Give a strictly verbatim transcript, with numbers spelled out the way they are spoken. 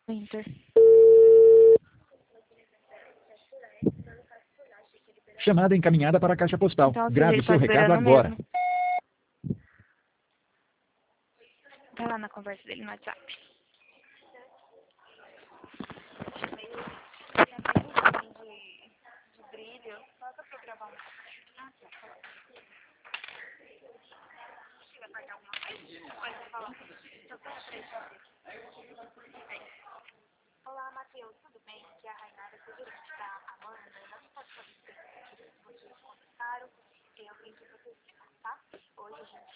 Enter. Chamada encaminhada para a caixa postal. Então, ou seja, Grave ele o seu tá recado esperando agora. mesmo. Tá lá na conversa dele no WhatsApp. Olá, Matheus, tudo bem? Aqui é a Rainara, sou gerente da Amanda. Ela não pode fazer isso que vocês comentaram. Eu pedi pra você explicar, tá? Hoje a gente